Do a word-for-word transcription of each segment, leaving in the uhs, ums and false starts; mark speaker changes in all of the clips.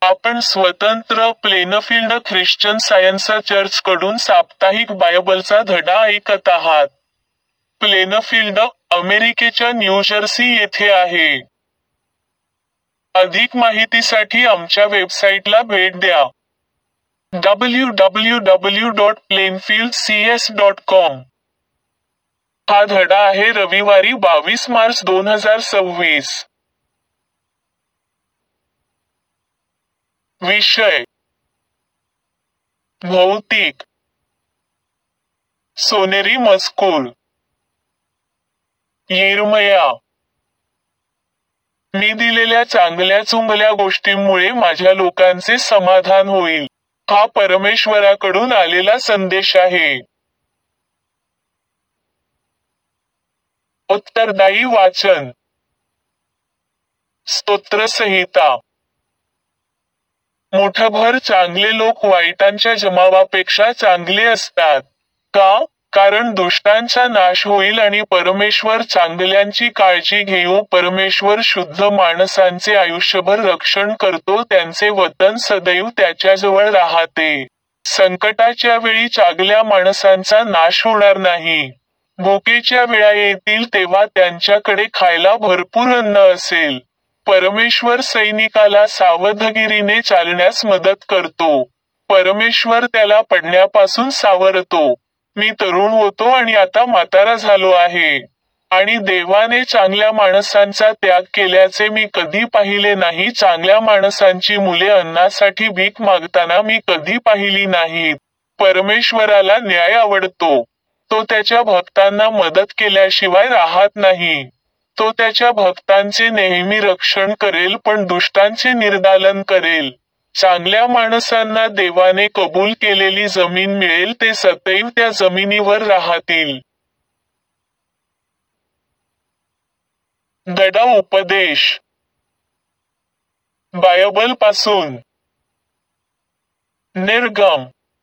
Speaker 1: आपण स्वतंत्र Plainfield Christian science church कडून साप्ताहिक बायबलचा धडा ऐकत आहात. प्लेनफील्ड, अमेरिकेच्या न्यूजर्सी येथे आहे. अधिक माहितीसाठी आमच्या वेबसाईटला भेट द्या. W W W dot Plainfield C S dot com. हा धडा आहे रविवारी बावीस मार्च दोन हजार सव्वीस. विषय: भौतिक सोनेरी मजकूर. यिर्मया: मी दिलेल्या चांगल्या चुंगल्या गोष्टींमुळे माझ्या लोकांचे समाधान होईल. हा परमेश्वराकडून आलेला संदेश आहे. उत्तरदायी वाचन. स्तोत्रसंहिता. मुठभर चांगले लोक वाईटांच्या जमावापेक्षा चांगले असतात. का? कारण दुष्टांचा नाश होईल आणि परमेश्वर चांगल्यांची काळजी घेऊ. परमेश्वर शुद्ध माणसांचे आयुष्यभर रक्षण करतो, त्यांचे वतन सदैव त्याच्याजवळ राहते. संकटाच्या वेळी चांगल्या माणसांचा नाश होणार नाही. भुकेच्या वेळा येतील तेव्हा त्यांच्याकडे खायला भरपूर अन्न असेल. परमेश्वर सैनिकाला सावधगिरीने चालण्यास मदत करतो. परमेश्वर त्याला पडण्यापासून सावरतो. मी तरुण होतो आणि आता म्हातारा झालो आहे. आणि देवाने चांगल्या माणसांचा त्याग केल्याचे मी कधी पाहिले नाही. चांगल्या माणसांची मुले अन्नासाठी भीक मागताना मी कधी पाहिली नाहीत. परमेश्वराला न्याय आवडतो. तो त्याच्या भक्तांना मदत केल्याशिवाय राहत नाही. तो त्याच्या भक्तांचे नेहमी रक्षण करेल पण दुष्टांचे निर्दालन करेल. चांगल्या माणसांना देवाने कबूल केलेली जमीन मिळेल, ते सदैव त्या जमिनीवर राहतील. धडा उपदेश. बायबलपासून. निर्गम.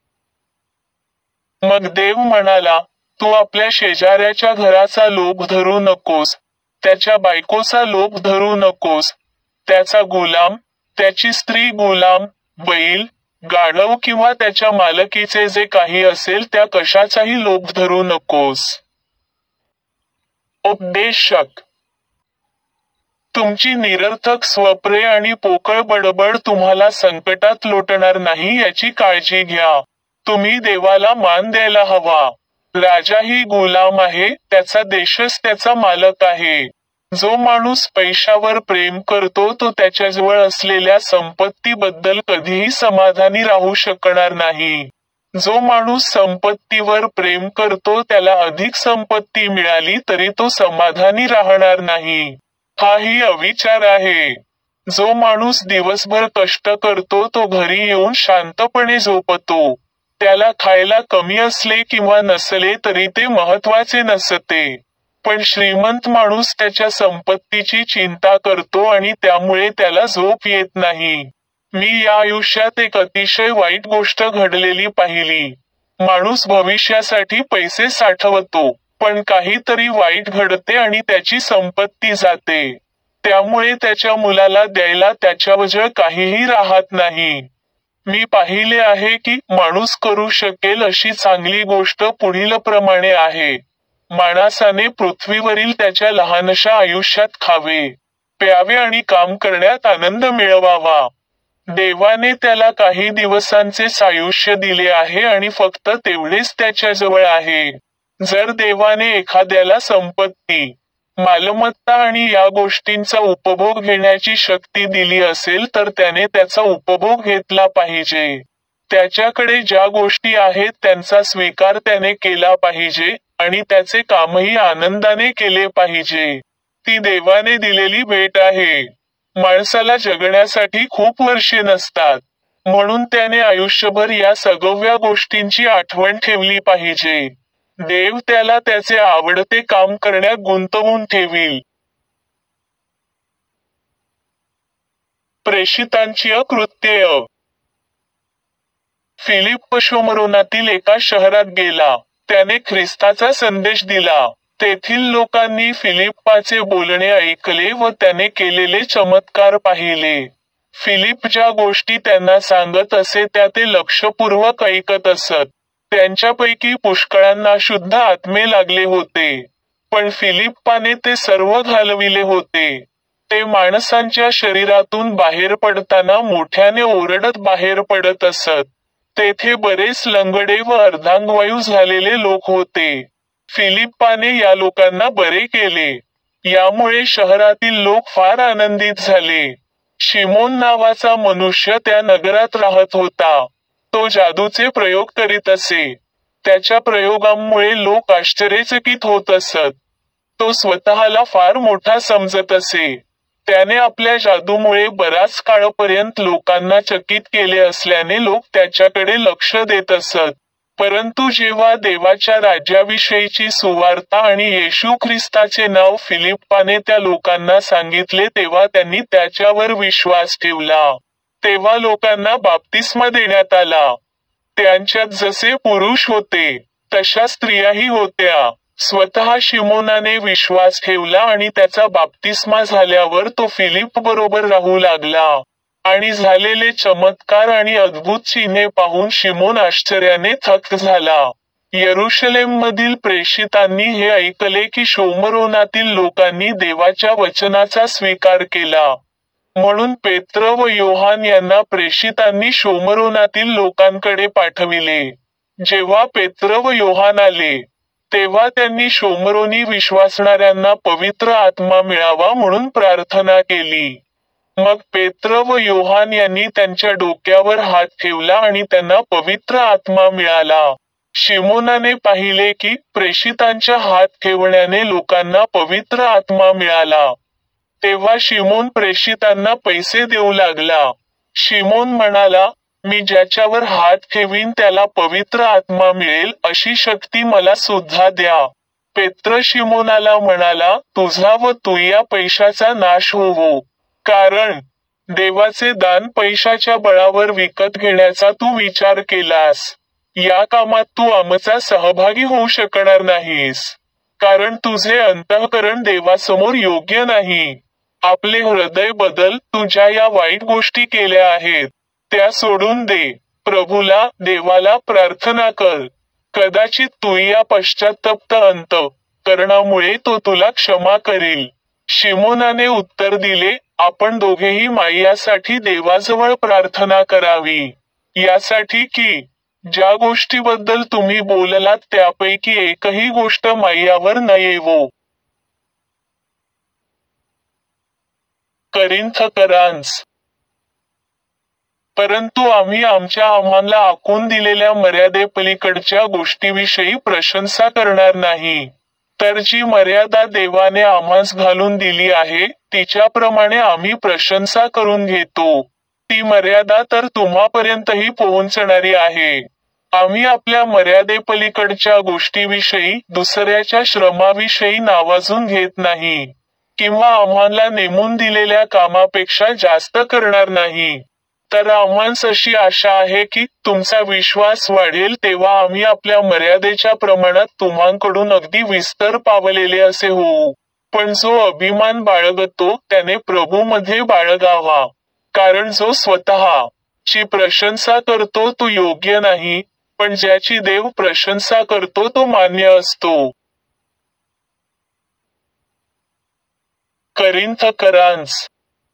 Speaker 1: मग देव म्हणाला, तू आपल्या शेजाऱ्याच्या घराचा लोभ धरू नकोस, त्याच्या बायकोचा लोभ धरू नकोस, त्याचा गुलाम, त्याची स्त्री गुलाम, बैल, गाढव किंवा त्याच्या मालकीचे जे काही असेल त्या कशाचाही लोभ धरू नकोस. उपदेशक. तुमची निरर्थक स्वप्रे आणि पोकळ बडबड तुम्हाला संकटात लोटणार नाही याची काळजी घ्या. तुम्ही देवाला मान द्यायला हवा. राजाही गुलाम आहे, त्याचा देशच त्याचा मालक आहे. जो माणूस पैशावर प्रेम करतो तो त्याच्याजवळ असलेल्या संपत्तीबद्दल कधीही समाधानी राहू शकणार नाही. जो माणूस संपत्तीवर प्रेम करतो त्याला अधिक संपत्ती मिळाली तरी तो समाधानी राहणार नाही. हाही अविचार आहे. जो माणूस दिवसभर कष्ट करतो तो घरी येऊन शांतपणे झोपतो. त्याला खायला कमी असले किंवा नसले तरी ते महत्वाचे नसते. पण श्रीमंत माणूस त्याच्या संपत्तीची चिंता करतो आणि त्यामुळे त्याला झोप येत नाही. मी या आयुष्यात एक अतिशय वाईट गोष्ट घडलेली पाहिली. माणूस भविष्यासाठी पैसे साठवतो, पण काहीतरी वाईट घडते आणि त्याची संपत्ती जाते. त्यामुळे त्याच्या मुलाला द्यायला त्याच्याजवळ काहीही राहत नाही. मी पाहिले आहे की माणूस करू शकेल अशी चांगली गोष्ट पुढीलप्रमाणे आहे. माणसाने पृथ्वीवरील त्याच्या लहानशा आयुष्यात खावे, प्यावे आणि काम करण्यात आनंद मिळवावा. देवाने त्याला काही दिवसांचेच आयुष्य दिले आहे आणि फक्त तेवढेच त्याच्याजवळ आहे. जर देवाने एखाद्याला संपत्ती, मालमत्ता आणि या गोष्टींचा उपभोग घेण्याची शक्ती दिली असेल तर त्याने त्याचा उपभोग घेतला पाहिजे. त्याच्याकडे ज्या गोष्टी आहेत त्यांचा स्वीकार त्याने केला पाहिजे आणि त्याचे कामही आनंदाने केले पाहिजे. ती देवाने दिलेली भेट आहे. माणसाला जगण्यासाठी खूप वर्षे नसतात, म्हणून त्याने आयुष्यभर या सगळ्या गोष्टींची आठवण ठेवली पाहिजे. देव त्याला त्याचे आवडते काम करण्यात गुंतवून ठेवील. प्रेषितांची कृत्ये. फिलिप शोमरोनातील एका शहरात गेला. त्याने ख्रिस्ताचा संदेश दिला. तेथील लोकांनी फिलिप्पाचे बोलणे ऐकले व त्याने केलेले चमत्कार पाहिले. फिलिप ज्या गोष्टी त्यांना सांगत असे त्या ते लक्षपूर्वक ऐकत असत. त्यांच्यापैकी पुष्कळांना शुद्ध आत्मे लागले होते, पण फिलिप्पाने ते सर्व घालविले होते. ते माणसांच्या शरीरातून बाहेर पडताना मोठ्याने ओरडत बाहेर पडत असत. तेथे बरेच लंगडे व अर्धांगवायू झालेले लोक होते. फिलिप्पाने या लोकांना बरे केले. यामुळे शहरातील लोक फार आनंदित झाले. शिमोन नावाचा मनुष्य त्या नगरात राहत होता. तो जादूचे प्रयोग करीत असे. त्याच्या प्रयोगांमुळे लोक आश्चर्यचकित होत असत. तो स्वतःला फार मोठा समजत असे. त्याने आपल्या जादूमुळे बराच काळपर्यंत लोकांना चकित केले असल्याने लोक त्याच्याकडे लक्ष देत असत. परंतु जेव्हा देवाच्या राज्याविषयीची सुवार्ता आणि येशू ख्रिस्ताचे नाव फिलिप्पाने त्या लोकांना सांगितले तेव्हा त्यांनी त्याच्यावर विश्वास ठेवला. तेव्हा लोकांना बाप्तिस्मा देण्यात आला. त्यांच्यात जसे पुरुष होते तशा स्त्रियाही होत्या. स्वतः शिमोनाने विश्वास ठेवला आणि त्याचा बाप्तिस्मा झाल्यावर तो फिलिप बरोबर राहू लागला. आणि झालेले चमत्कार आणि अद्भुत चिन्हे पाहून शिमोन आश्चर्याने थक्क झाला. यरुशलेममधील प्रेषितांनी हे ऐकले की शोमरोनातील लोकांनी देवाच्या वचनाचा स्वीकार केला. म्हणून पेत्र व योहान यांना प्रेषितांनी शोमरोनातील लोकांकडे पाठविले. जेव्हा पेत्र व योहान आले तेव्हा त्यांनी शोमरोनी विश्वासणाऱ्यांना पवित्र आत्मा मिळावा म्हणून प्रार्थना केली. मग पेत्र व योहान यांनी त्यांच्या डोक्यावर हात ठेवला आणि त्यांना पवित्र आत्मा मिळाला. शिमोनाने पाहिले की प्रेषितांच्या हात ठेवण्याने लोकांना पवित्र आत्मा मिळाला. तेव्हा शिमोन प्रेषितांना पैसे देऊ लागला. शिमोन म्हणाला, मी ज्याच्यावर हात ठेवीन त्याला पवित्र आत्मा मिळेल अशी शक्ती मला सुद्धा द्या. पेत्र शिमोनाला म्हणाला, तुझा व तुझ्या पैशाचा नाश होवो, कारण देवाचे दान पैशाच्या बळावर विकत घेण्याचा तू विचार केलास. या कामात तू आमचा सहभागी होऊ शकणार नाहीस, कारण तुझे अंतःकरण देवासमोर योग्य नाही. आपले हृदय बदल, तू ज्या या वाईट गोष्टी केल्या आहेत त्या सोडून दे. प्रभूला, देवाला प्रार्थना कर. कदाचित तू या पश्चात्तप्त अंतःकरणामुळे तो तुला क्षमा करील. शिमोनाने उत्तर दिले, आपण दोघेही माय्यासाठी देवाजवळ प्रार्थना करावी, यासाठी की ज्या गोष्टीबद्दल तुम्ही बोललात त्यापैकी एकही गोष्ट माय्यावर न येवो. करिंथकरांस परंतु आम्ही आमच्या आम्हाला आखून दिलेल्या मर्यादेपलीकडच्या गोष्टीविषयी प्रशंसा करणार नाही. तर जी मर्यादा देवाने आम्हास घालून दिली आहे तिच्याप्रमाणे आम्ही प्रशंसा करून घेतो. ती मर्यादा तर तुम्हापर्यंतही पोहोचणारी आहे. आम्ही आपल्या मर्यादेपलीकडच्या गोष्टीविषयी दुसऱ्याच्या श्रमाविषयी नावाजून घेत नाही, किंवा आम्हाला नेमून दिलेल्या कामापेक्षा जास्त करणार नाही. तर आम्हास अशी आशा आहे की तुमचा विश्वास वाढेल तेव्हा आम्ही आपल्या मर्यादेच्या प्रमाणात तुम्हांकडून अगदी विस्तार पावलेले असे होऊ. पण जो अभिमान बाळगतो त्याने प्रभूमध्ये बाळगावा. कारण जो स्वतः ची प्रशंसा करतो तो योग्य नाही, पण ज्याची देव प्रशंसा करतो तो मान्य असतो. करिंथकरांस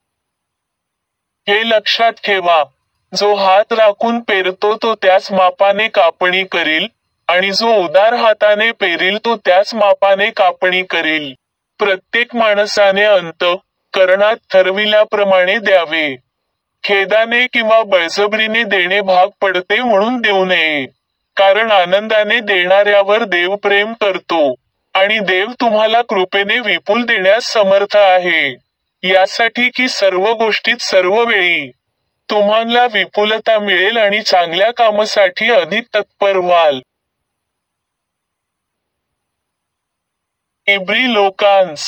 Speaker 1: हे लक्षात ठेवा, जो हात राखून पेरतो तो त्याच मापाने कापणी करील, आणि जो उदार हाताने पेरील तो त्याच मापाने कापणी करील. प्रत्येक माणसाने अंतःकरणात ठरविल्याप्रमाणे द्यावे. खेदाने किंवा बळजबरीने देणे भाग पडते म्हणून देऊ नये, कारण आनंदाने देणाऱ्यावर देव प्रेम करतो, आणि देव तुम्हाला कृपेने विपुल देण्यास समर्थ आहे. यासाठी की सर्व गोष्टीत सर्व वेळी तुम्हाला विपुलता मिळेल आणि चांगल्या कामासाठी अधिक तत्पर व्हाल. इब्री लोकांस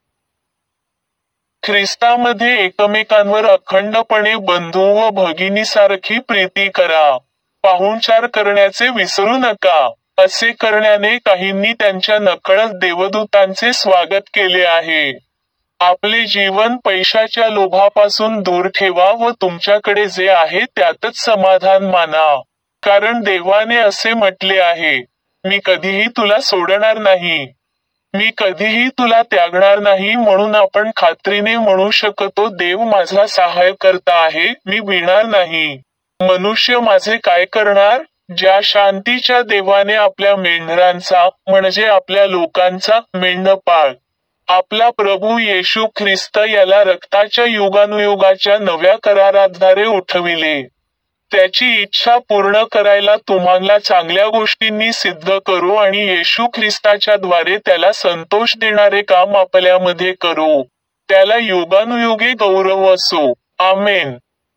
Speaker 1: ख्रिस्तामध्ये एकमेकांवर अखंडपणे बंधू व भगिनीसारखी प्रीती करा. पाहुणचार करण्याचे विसरू नका. असे करण्याने काहींनी त्यांच्या नकळत देवदूतांचे स्वागत केले आहे. आपले जीवन पैशाच्या लोभापासून दूर ठेवा व तुमच्याकडे जे आहे त्यातच समाधान माना. कारण देवाने असे म्हटले आहे, मी कधीही तुला सोडणार नाही, मी कधीही तुला त्यागणार नाही. म्हणून आपण खात्रीने म्हणू शकतो, देव माझा सहाय्यकर्ता आहे, मी भिणार नाही. मनुष्य माझे काय करणार? ज्या शांतीच्या देवाने आपल्या मेंढरांचा म्हणजे आपल्या लोकांचा मेंढपाळ आपला प्रभू येशू ख्रिस्त याला रक्ताच्या युगानुयुगाच्या नव्या कराराद्वारे उठविले, त्याची इच्छा पूर्ण करायला तुम्हाला चांगल्या गोष्टींनी सिद्ध करू आणि येशू ख्रिस्ताच्या द्वारे त्याला संतोष देणारे काम आपल्यामध्ये करू. त्याला युगानुयुगे गौरव असो. Amen.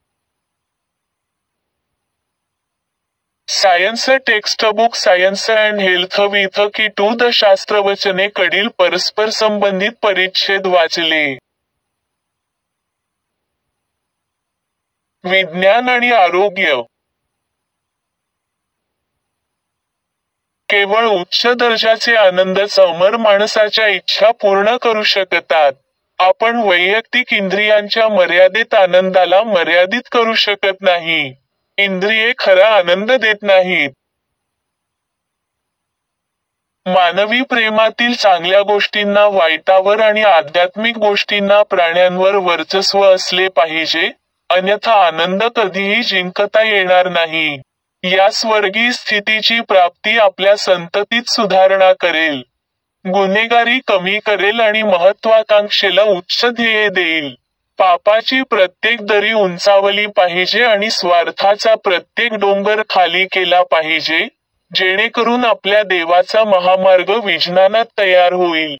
Speaker 1: Science textbook science and health with key to the शास्त्रवचने कडील परस्पर संबंधित परिच्छेद वाचले. विज्ञान आणि आरोग्य. केवळ उच्च दर्जाचे आनंदच अमर माणसाच्या इच्छा पूर्ण करू शकतात. आपण वैयक्तिक इंद्रियांच्या मर्यादित आनंदाला मर्यादित करू शकत नाही. इंद्रिये खरा आनंद देत नाहीत. मानवी प्रेमातील चांगल्या गोष्टींना वाईटावर आणि आध्यात्मिक गोष्टींना प्राण्यांवर वर्चस्व असले पाहिजे, अन्यथा आनंद कधीही जिंकता येणार नाही. या स्वर्गीय स्थितीची प्राप्ती आपल्या संततीत सुधारणा करेल, गुन्हेगारी कमी करेल आणि महत्वाकांक्षेला उच्च ध्येय देईल. पापाची प्रत्येक दरी उंचावली पाहिजे आणि स्वार्थाचा प्रत्येक डोंगर खाली केला पाहिजे, जेणेकरून आपल्या देवाचा महामार्ग विज्ञानात तयार होईल.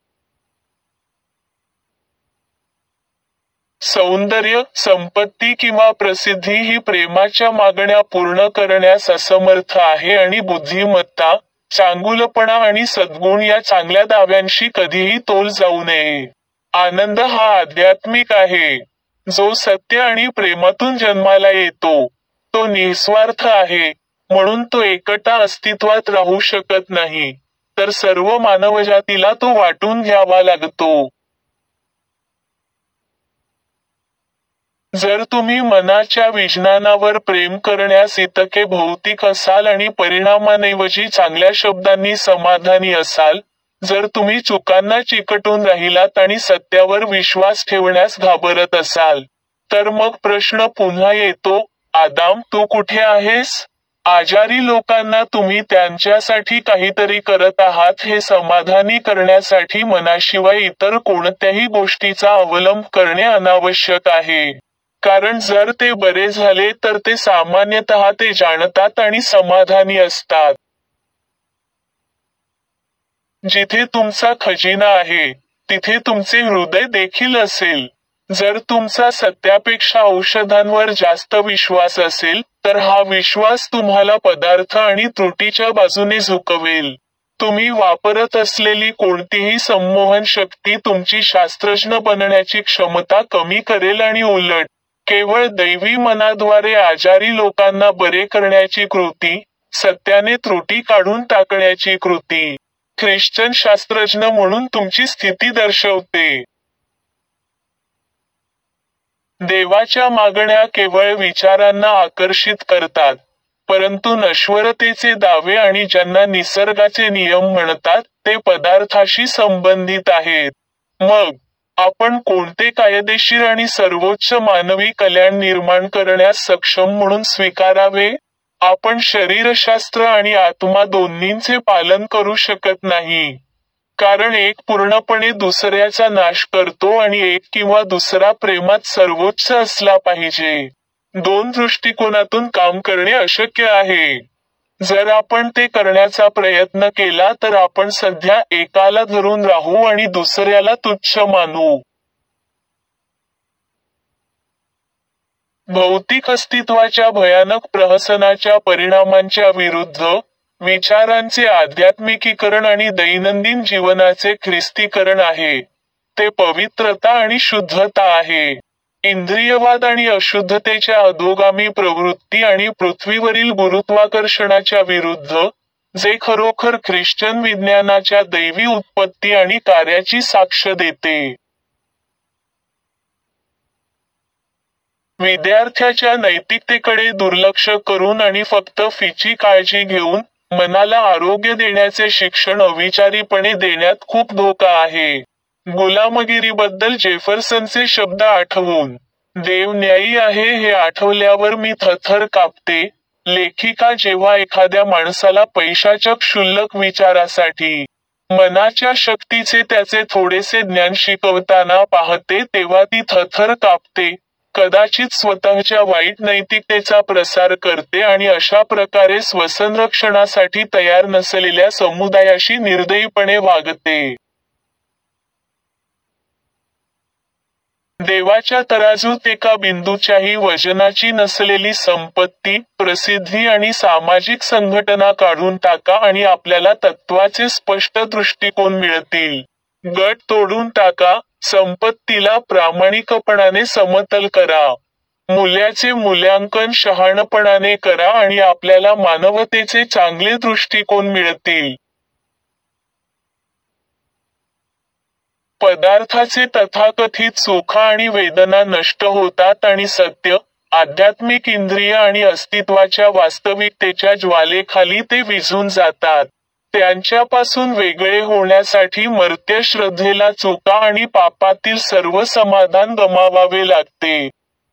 Speaker 1: सौंदर्य, संपत्ती किंवा प्रसिद्धी ही प्रेमाच्या मागण्या पूर्ण करण्यास असमर्थ आहे आणि बुद्धिमत्ता, चांगुलपणा आणि सद्गुण या चांगल्या दाव्यांशी कधीही तोल जाऊ नये. आनंद हा आध्यात्मिक आहे, जो सत्य आणि प्रेमातून जन्माला येतो. तो निस्वार्थ आहे, म्हणून तो एकटा अस्तित्वात राहू शकत नाही, तर सर्व मानवजातीला तो वाटून घ्यावा लागतो. जर तुम्ही मनाच्या विज्ञानावर प्रेम करण्यास इतके भौतिक असाल आणि परिणामांऐवजी चांगल्या शब्दांनी समाधानी असाल, जर तुम्ही चुकांना चिकटून राहिलात आणि सत्यावर विश्वास ठेवण्यास घाबरत असाल, तर मग प्रश्न पुन्हा येतो, आदाम, तू कुठे आहेस? आजारी लोकांना तुम्ही त्यांच्यासाठी काहीतरी करत आहात हे समाधानी करण्यासाठी मनाशिवाय इतर कोणत्याही गोष्टीचा अवलंब करणे अनावश्यक आहे. कारण जर ते बरे झाले तर ते सामान्यतः ते जाणतात आणि समाधानी असतात. जिथे तुमचा खजिना आहे, तिथे तुमचे हृदय देखील असेल. जर तुमचा सत्यापेक्षा औषधांवर जास्त विश्वास असेल, तर हा विश्वास तुम्हाला पदार्थ आणि त्रुटीच्या बाजूने झुकवेल. तुम्ही वापरत असलेली कोणतीही संमोहन शक्ती तुमची शास्त्रज्ञ बनण्याची क्षमता कमी करेल आणि उलट, केवळ दैवी मनाद्वारे आजारी लोकांना बरे करण्याची कृती, सत्याने त्रुटी काढून टाकण्याची कृती, ख्रिश्चन शास्त्रज्ञ म्हणून तुमची स्थिती दर्शवते. देवाच्या मागण्या केवळ विचारांना आकर्षित करतात, परंतु नश्वरतेचे दावे आणि ज्यांना निसर्गाचे नियम म्हणतात, ते पदार्थाशी संबंधित आहेत. मग आपण कोणते कायदेशीर आणि सर्वोच्च मानवी कल्याण निर्माण करण्यास सक्षम म्हणून स्वीकारावे? आपण शरीरशास्त्र आणि आत्मा दोन्हींचे पालन करू शकत नाही. कारण एक पूर्णपणे दुसऱ्याचा नाश करतो आणि एक किंवा दुसरा प्रेमात सर्वोच्च असला पाहिजे. दोन दृष्टिकोनातून काम करणे अशक्य आहे. जर आपण ते करण्याचा प्रयत्न केला तर आपण सध्या एकाला धरून राहू आणि दुसऱ्याला तुच्छ मानू. भौतिक अस्तित्वाच्या भयानक प्रहसनाच्या परिणामांच्या विरुद्ध, विचारांचे आध्यात्मिकीकरण आणि दैनंदिन जीवनाचे ख्रिस्तीकरण आहे. ते पवित्रता आणि शुद्धता आहे. इंद्रियवाद आणि अशुद्धतेच्या अधोगामी प्रवृत्ती आणि पृथ्वीवरील गुरुत्वाकर्षणाच्या विरुद्ध, जे खरोखर ख्रिश्चन विज्ञानाच्या दैवी उत्पत्ती आणि कार्याची साक्ष देते. विद्यार्थ्याच्या नैतिकतेकडे दुर्लक्ष करून आणि फक्त फीची काळजी घेऊन मनाला आरोग्य देण्याचे शिक्षण अविचारीपणे देण्यात खूप धोका आहे. गुलामगिरीबद्दल जेफरसनचे शब्द आठवून, देव न्यायी आहे हे आठवल्यावर मी थरथर कापते. लेखिका जेव्हा एखाद्या माणसाला पैशाच्या क्षुल्लक विचारासाठी मनाच्या शक्तीचे त्याचे थोडेसे ज्ञान शिकवताना पाहते तेव्हा ती थरथर कापते. कदाचित स्वतःच्या वाईट नैतिकतेचा प्रसार करते आणि अशा प्रकारे स्वसंरक्षणासाठी तयार नसलेल्या समुदायाशी निर्दयीपणे वागते. देवाच्या तराजूत एका बिंदूच्याही वजनाची नसलेली संपत्ती, प्रसिद्धी आणि सामाजिक संघटना काढून टाका आणि आपल्याला तत्त्वाचे स्पष्ट दृष्टिकोन मिळतील. गट तोडून टाका, संपत्तीला प्रामाणिकपणाने समतल करा. मूल्याचे मूल्यांकन शहाणपणाने करा आणि आपल्याला मानवतेचे चांगले दृष्टिकोन मिळतील. पदार्थाचे तथाकथित सुख आणि वेदना नष्ट होतात आणि सत्य, आध्यात्मिक इंद्रिय आणि अस्तित्वाच्या वास्तविकतेच्या ज्वालेखाली ते विझून जातात. त्यांच्यापासून वेगळे होण्यासाठी मर्त्य श्रद्धेला चुका आणि पापातील सर्व समाधान गमावावे लागते.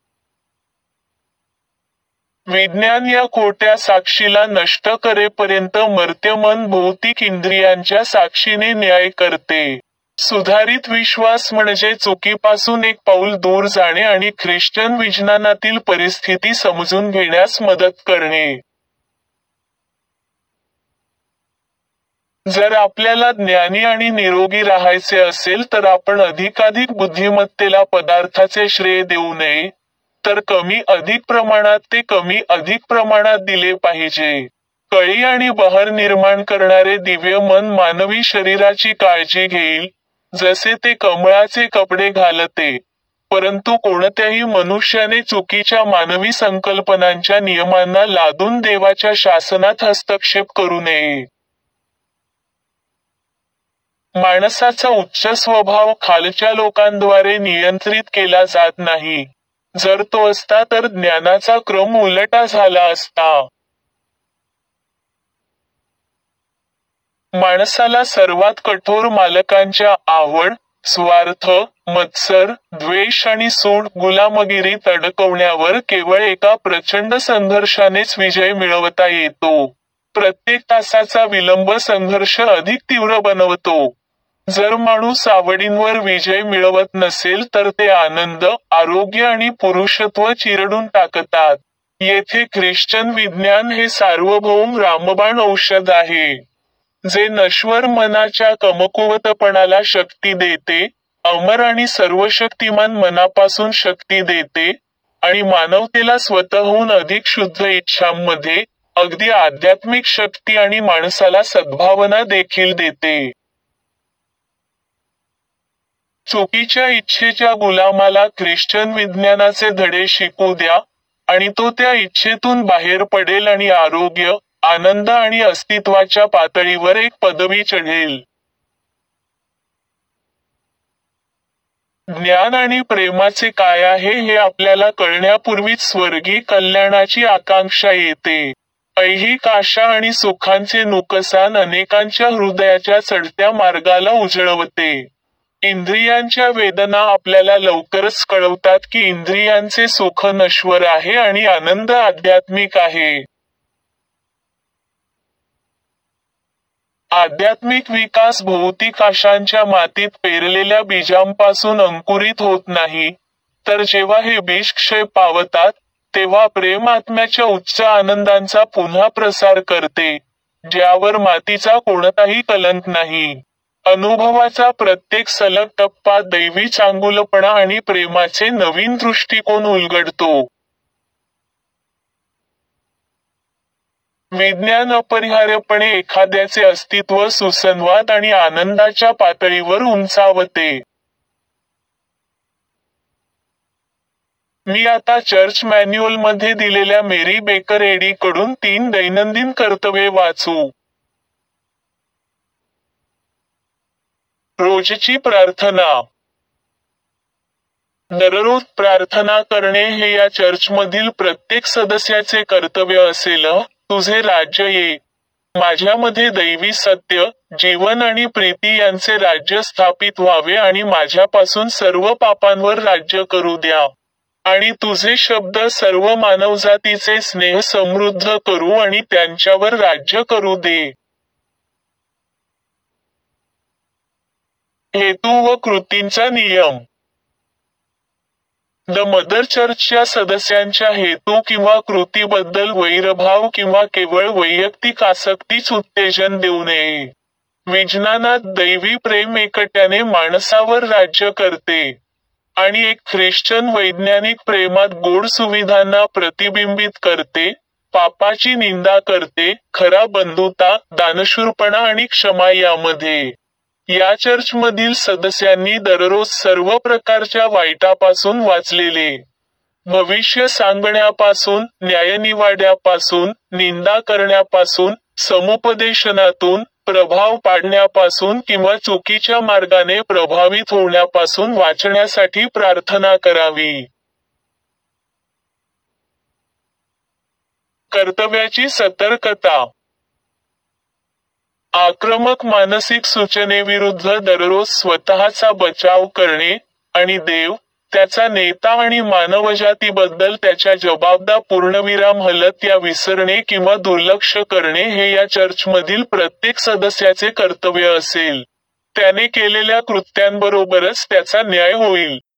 Speaker 1: विज्ञान या खोट्या साक्षीला नष्ट करेपर्यंत मर्त्य मन भौतिक इंद्रियांच्या साक्षीने न्याय करते. सुधारित विश्वास म्हणजे चुकीपासून एक पाऊल दूर जाणे आणि ख्रिश्चन विज्ञानातील परिस्थिती समजून घेण्यास मदत करणे. जर आपल्याला ज्ञानी आणि निरोगी राहायचे असेल तर आपण अधिकाधिक बुद्धिमत्तेला पदार्थाचे श्रेय देऊ नये, तर कमी अधिक प्रमाणात ते कमी अधिक प्रमाणात दिले पाहिजे. कळी आणि बहर निर्माण करणारे दिव्य मन मानवी शरीराची काळजी घेईल, जसे ते कमळाचे कपडे घालते. परंतु कोणत्याही मनुष्याने चुकीच्या मानवी संकल्पनांच्या नियमांना लादून देवाच्या शासनात हस्तक्षेप करू नये. माणसाचा उच्च स्वभाव खालच्या लोकांद्वारे नियंत्रित केला जात नाही. जर तो असता तर ज्ञानाचा क्रम उलटा झाला असता. माणसाला सर्वात कठोर मालकांच्या आवड, स्वार्थ, मत्सर, द्वेष आणि सूड गुलामगिरीत अडकवण्यावर केवळ एका प्रचंड संघर्षानेच विजय मिळवता येतो. प्रत्येक तासाचा विलंब संघर्ष अधिक तीव्र बनवतो. जर माणूस आवडींवर विजय मिळवत नसेल तर ते आनंद, आरोग्य आणि पुरुषत्व चिरडून टाकतात. येथे ख्रिश्चन विज्ञान हे सार्वभौम रामबाण औषध आहे, जे नश्वर मनाच्या कमकुवतपणाला शक्ती देते, अमर आणि सर्वशक्तिमान मनापासून शक्ती देते, आणि मानवतेला स्वतःहून अधिक शुद्ध इच्छांमध्ये, अगदी आध्यात्मिक शक्ती आणि माणसाला सद्भावना देखील देते. चुकीच्या इच्छेच्या गुलामाला ख्रिश्चन विज्ञानाचे धडे शिकू द्या, आणि तो त्या इच्छेतून बाहेर पडेल आणि आरोग्य, आनंद आणि अस्तित्वाच्या पातळीवर एक पदवी चढेल. ज्ञान आणि प्रेमाचे काय आहे हे आपल्याला कळण्यापूर्वीच स्वर्गीय कल्याणाची आकांक्षा येते. ऐहिक आशा आणि सुखांचे नुकसान अनेकांच्या हृदयाच्या चढत्या मार्गाला उजळवते. इंद्रियांच्या वेदना आपल्याला लवकरच कळवतात की इंद्रियांचे सुख नश्वर आहे आणि आनंद आध्यात्मिक आहे. आध्यात्मिक विकास भौतिक आशांच्या मातीत पेरलेल्या बीजांपासून अंकुरित होत नाही, तर जेव्हा हे बीज क्षय पावतात, तेव्हा प्रेम आत्म्याच्या उच्च आनंदांचा पुन्हा प्रसार करते, ज्यावर मातीचा कोणताही कलंक नाही. अनुभवाचा प्रत्येक सलग टप्पा दैवी चांगुलपणा आणि प्रेमाचे नवीन दृष्टिकोन उलगडतो. विज्ञान अपरिहार्यपणे एखाद्याचे अस्तित्व सुसंवाद आणि आनंदाच्या पातळीवर उंचावते. मी आता चर्च मॅन्युअलमध्ये दिलेल्या मेरी बेकर एडी कडून तीन दैनंदिन कर्तव्ये वाचू. रोजची प्रार्थना. दररोज प्रार्थना करणे हे या चर्चमधील प्रत्येक सदस्याचे कर्तव्य असेल. तुझे राज्य ये. माझ्यामध्ये दैवी सत्य, जीवन आणि प्रीती यांचे राज्य स्थापित व्हावे आणि माझ्यापासून सर्व पापांवर राज्य करू द्या. आणि तुझे शब्द सर्व मानवजातीचे स्नेह समृद्ध करू आणि त्यांच्यावर राज्य करू दे. हेतू व कृतींचा नियम. द मदर चर्चच्या सदस्यांच्या हेतू किंवा कृतीबद्दल वैरभाव किंवा केवळ वैयक्तिक आसक्तीच उत्तेजन देऊ नये. विज्ञानात दैवी प्रेम एकट्याने माणसावर राज्य करते. आणि एक ख्रिश्चन वैज्ञानिक प्रेमात गोड सुविधांना प्रतिबिंबित करते, पापाची निंदा करते, खरा बंधुता, दानशूरपणा आणि क्षमा यामध्ये. या चर्चमधील सदस्यांनी दररोज सर्व प्रकारच्या वाईटापासून वाचलेले. भविष्य सांगण्यापासून, न्यायनिवाड्यापासून, निंदा करण्यापासून, समुपदेशनातून, प्रभाव पाडण्यापासून किंवा चुकीच्या मार्गाने प्रभावित होण्यापासून वाचण्यासाठी प्रार्थना करावी. कर्तव्याची सतर्कता. आक्रमक मानसिक सूचनेविरुद्ध दररोज स्वतःचा बचाव करणे, आणि देव, त्याचा नेता आणि मानवजातीबद्दल त्याच्या जबाबदा पूर्णविराम हलत या विसरणे किंवा दुर्लक्ष करणे हे या चर्चमधील प्रत्येक सदस्याचे कर्तव्य असेल. त्याने केलेल्या कृत्यांबरोबरच त्याचा न्याय होईल.